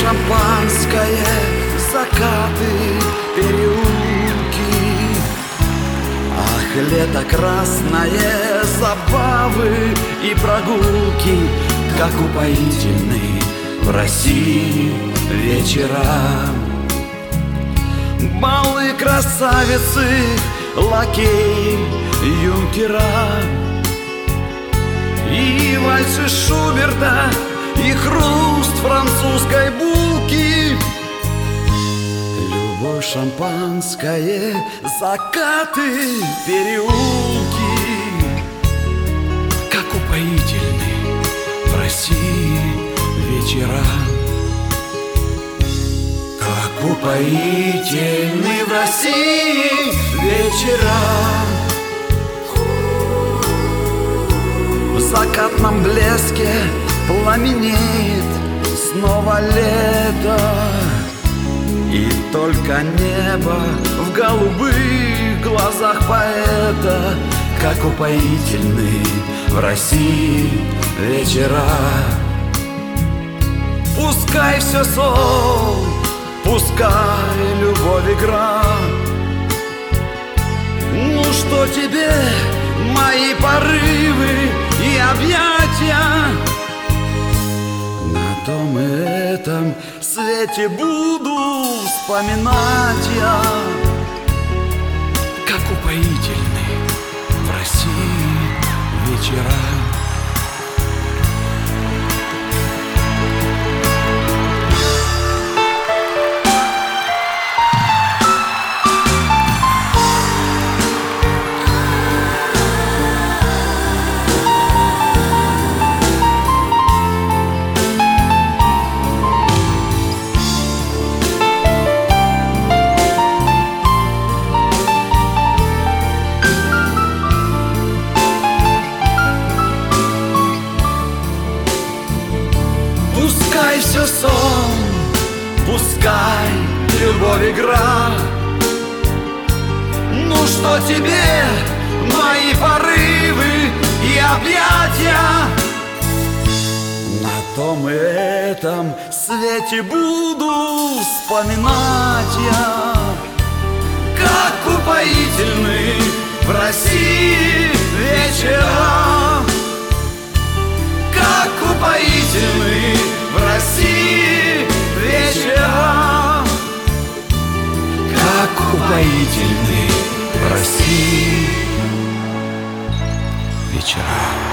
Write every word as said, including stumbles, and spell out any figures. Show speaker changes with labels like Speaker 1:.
Speaker 1: шампанское, закаты, переулки. Ах, лето красное, забавы и прогулки, как упоительны в России вечера. Балы, красавицы, лакеи, юнкера, и вальсы Шуберта, и хруст французской булки. Любовь, шампанское, закаты, переулки, как упоительны в России вечера. Как упоительны в России вечера. В закатном блеске пламенеет снова лето, и только небо в голубых глазах поэта. Как упоительны в России вечера. Пускай все сон, пускай любовь игра. Ну что тебе мои порывы и объятия? На том и этом свете буду вспоминать я. Как упоительны в России вечера. Пускай все сон, пускай любовь игра. Ну что тебе мои порывы и объятия? На том и этом свете буду вспоминать я. Как упоительны в России вечера. Как упоительны в России вечера. Как упоительны в России вечера.